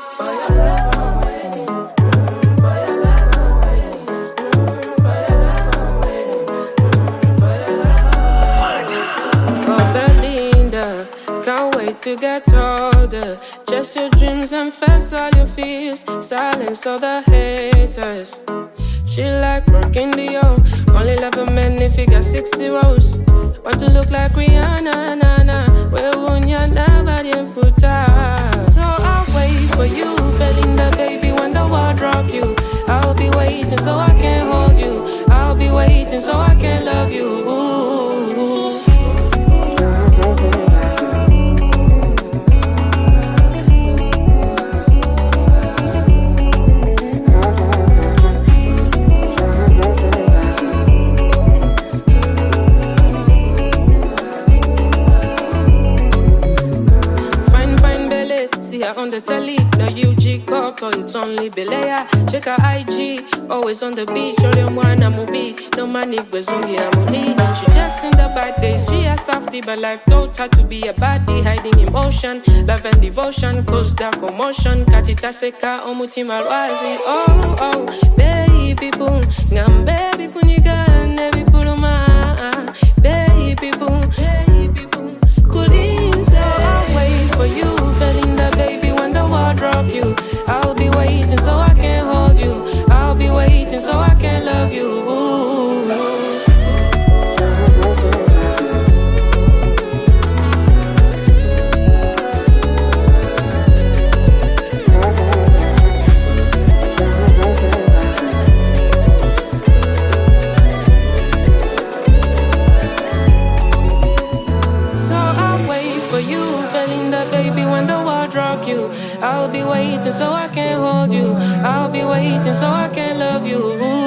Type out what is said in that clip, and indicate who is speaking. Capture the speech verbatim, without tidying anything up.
Speaker 1: For your love, I'm waiting. Mm, for your love, I'm waiting. Mm, for your love, I'm waiting. Mm, for your love, I'm waiting. Oh, Belinda, can't wait to get older. Just your dreams and face all your fears. Silence all the haters. She like rocking the yo. Only love a man if he got sixty rows. Want to look like Rihanna, na na. Where won't you never didn't put her? So I'll wait for you, Belinda, baby, when the world rock you. I'll be waiting so I can hold you. I'll be waiting so I can love you. Ooh. See her on the telly, no U G cup, or it's only Belaya. Check her I G, always on the beach. Show them one I'm be no money, but only money. She dance in the bad days, she a softy, but life taught her to be a baddie, hiding emotion, love and devotion, cause that commotion. Katita seka omutima lwazi. Oh oh, baby boom, ngam baby kuniga nevi kuluma. Baby boom, baby boom, kulin. So I'll wait for you, Belinda, baby, when the world drop you. I'll be waiting so I can hold you. I'll be waiting so I can love you. Ooh. I'll be waiting so I can hold you. I'll be waiting so I can love you.